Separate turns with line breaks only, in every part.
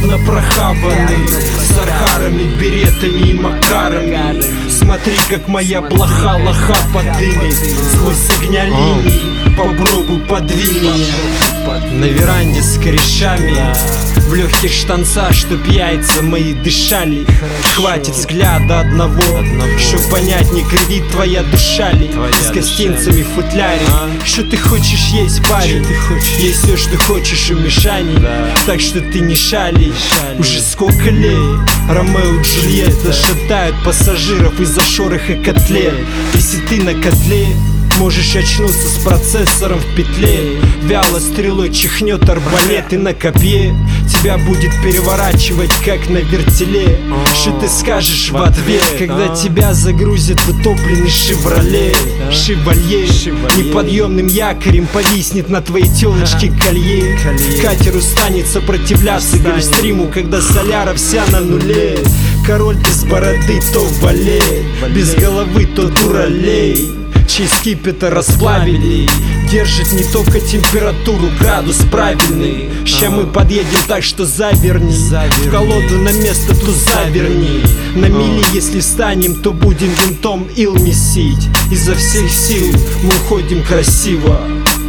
Явно прохаванный, с архарами, беретами и макарами. Смотри, как моя блоха лоха подымет сквозь огня линий. Попробуй подвинь меня. На веранде с корешами, в легких штанцах, чтоб яйца мои дышали. Хватит взгляда одного, чтоб понять, не кривит твоя душа ли. С гостинцами в футляре. Что ты хочешь есть, парень? Есть все, что хочешь у Мишани. Так что ты не шали. Уже сколько лет Ромео и Джульетта шатают пассажиров из-за шороха котлет. Если ты на котле, можешь очнуться с процессором в петле. Вяло стрелой чихнет арбалет, и на копье тебя будет переворачивать, как на вертеле. Что ты скажешь в ответ, когда тебя загрузят в утопленный шевроле? Шевалье неподъемным якорем повиснет на твоей телочке колье. Катер устанет сопротивляться гольфстриму, когда соляра вся на нуле. Король без бороды то валет, без головы то дуралей. Чей скипетр расплавили, держит не только температуру, градус правильный. Ща мы подъедем, так что заверни в колоду на место, то заверни. На мили, если встанем, то будем винтом ил месить. Изо всех сил мы уходим красиво.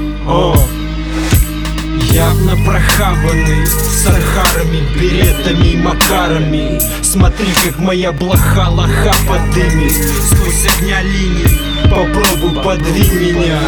Явно прохаванный, с архарами, беретами и макарами. Смотри, как моя блоха лоха подымет сквозь огня линий. Попробуй подвинь меня.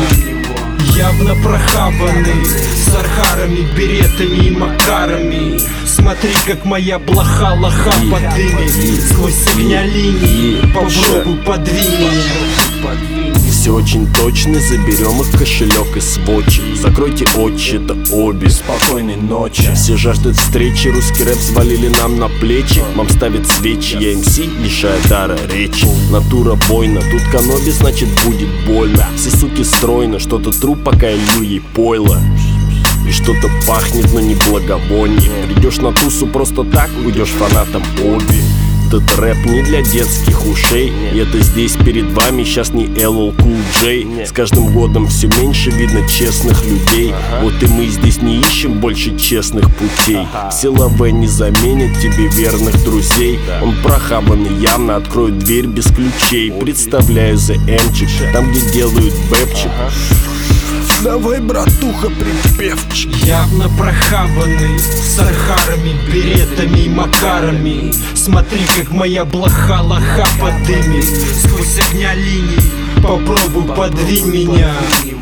Явно прохаванный, с архарами, беретами и макарами. Смотри, как моя блоха лоха подымет сквозь огня линий. Попробуй подвинь меня.
Все очень точно, заберем их кошелек и сводчи. Закройте очи, это обе. Спокойной ночи. Все жаждут встречи, русский рэп взвалили нам на плечи. Мам ставит свечи, я МС, лишая дара речи. Натура бойна, тут каноби, значит будет больно. Все суки стройно, что-то тру, пока я лью ей пойло. И что-то пахнет, но не благовоние. Придешь на тусу просто так, уйдешь фанатом обе. Этот рэп не для детских ушей. И это здесь перед вами сейчас не LL Cool J. С каждым годом все меньше видно честных людей. Вот и мы здесь не ищем больше честных путей. Все лавэ не заменят тебе верных друзей. Он прохаванный, явно откроет дверь без ключей. Представляю за Эмчик, там где делают бэпчик. Давай, братуха, припевчик.
Явно прохаванный, с архарами, беретами и макарами. Смотри, как моя блоха лоха подымет сквозь огня линий. Попробуй подвинь меня.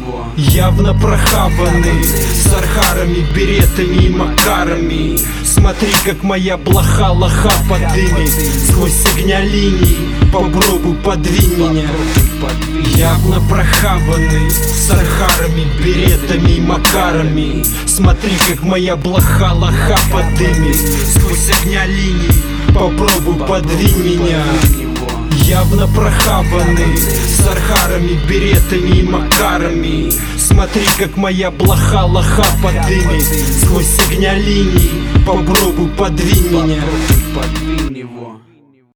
Явно прохаванный, с архарами, беретами и макарами. Смотри, как моя блоха лоха подымет сквозь огня линий. Попробуй подвинь меня. Явно прохаванный, с архарами, беретами и макарами. Смотри, как моя блоха лоха подымет сквозь огня линий. Попробуй подвинь меня. Явно прохаванный, с архарами, беретами и макарами. Смотри, как моя блоха лоха подымет сквозь огня линий. Попробуй подвинь меня.